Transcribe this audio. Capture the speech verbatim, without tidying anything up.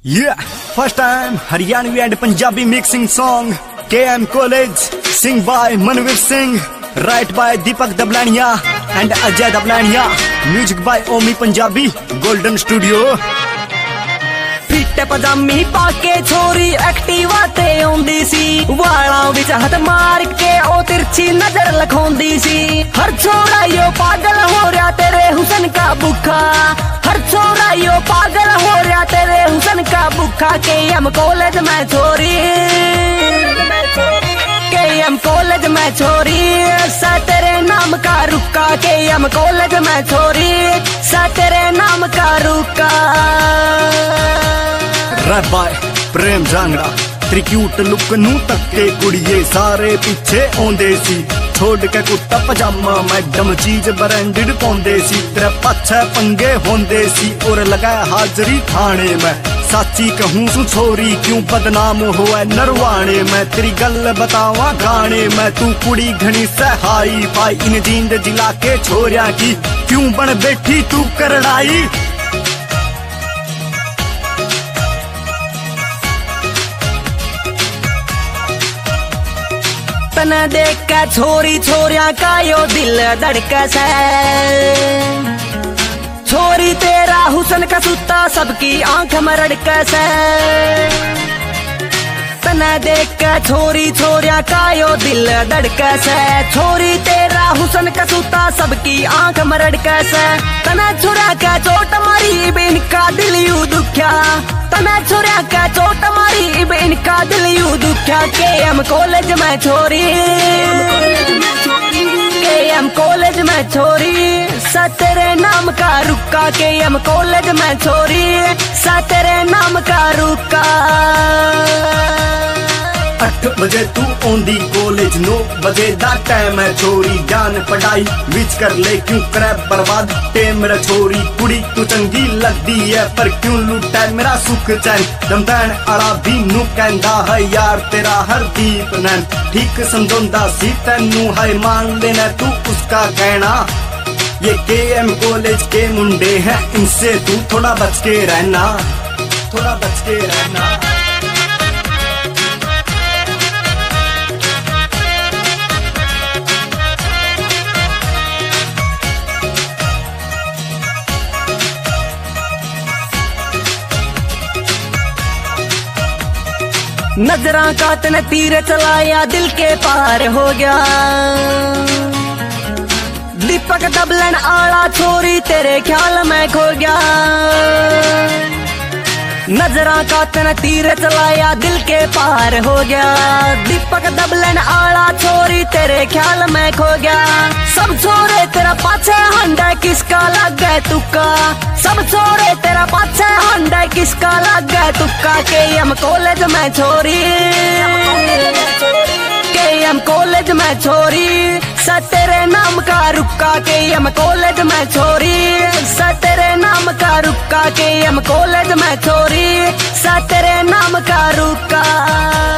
Yeah, first time Haryanvi and Punjabi mixing song K M College, sing by Manvir Singh, write by Deepak Dablania and Ajay Dablania, music by Omi Punjabi, Golden Studio। Fit पजामी पाके छोरी Activa ते आउंदी सी, वालां विच हथ मार के ओ तिरछी नजर लखाउंदी सी। हर छोरा यो पागल हो रहा तेरे हुसन का भूखा, हर छोरा यो पागल हो रहा तेरे हुसन का भूखा। के एम कॉलेज में छोरी, के एम कॉलेज में छोरी, सा तेरे नाम का रुका। के एम कॉलेज में छोरी, सा तेरे नाम का रुका। रैप बाय प्रेम जांगड़ा, तेरी क्यूट लुक नू तक्के कुड़िए सारे पीछे आउंदे सी। छोड़ के कुर्ता पजामा मैडम चीज ब्रांडेड पाउंदे सी, तेरे पाछे पंगे होंदे सी और लगा हाजरी थाने में। साची कहूँ सु छोरी क्यों बदनाम हुआ नरवाने में, तेरी गल बतावा गाने में। तू कुड़ी घनी सहाई पाई इन जींद जिला के छोरिया की, क्यों बन बैठी तू करड़ाई। तना देख के छोरी छोरिया का यो दिल धड़के से, छोरी तेरा हुसन का सुता सबकी आंख में रड़के से। तना देख के छोरी छोरिया का यो दिल धड़के से, छोरी तेरा हुसन का सुता सबकी आंख में रड़के से। तना छुरा का चोट मारी बिन का दिल यू दुख्या, तना छुरा का चोट मारी बिन का दिल यू दुख्या। के एम कॉलेज में छोरी, के एम कॉलेज में छोरी, सा तेरे नाम का रुका। के एम कॉलेज में छोरी, सा तेरे नाम का रुका। अठ बजे तू आउंदी कॉलेज, नौ बजे दा टाइम है छोरी। जान पढ़ाई विच कर ले क्यों करे बर्बाद टेम मेरा छोरी। कुड़ी तू चंगी लगदी है पर क्यों लुटा मेरा सुख चैन। दमदैन आला भी नू कहंदा है यार तेरा हरदीप नैन। ठीक समझौंदा सी तैनू है मान लेना तू उसका कहना। ये के एम कॉलेज के मुंडे हैं, इनसे तू थोड़ा बच के रहना, थोड़ा बच के रहना। नजरा का तने तीर चलाया दिल के पार हो गया। दीपक दबलन आला छोरी तेरे ख्याल में खो गया। नजरा का तने तीर चलाया दिल के पार हो गया। दीपक दबलन आला छोरी तेरे ख्याल में खो गया। सब छोरे तेरा पाछे हंडा किसका लग गए तुक्का, सब छोरे तेरा पाछे हंडा किसका लग गए तुक्का। के एम कॉलेज में छोरी, के एम कॉलेज में छोरी, सा तेरे नाम का रुका। के एम कॉलेज में छोरी, सा तेरे नाम का रुका। के एम कॉलेज में छोरी, सा तेरे नाम का रुका।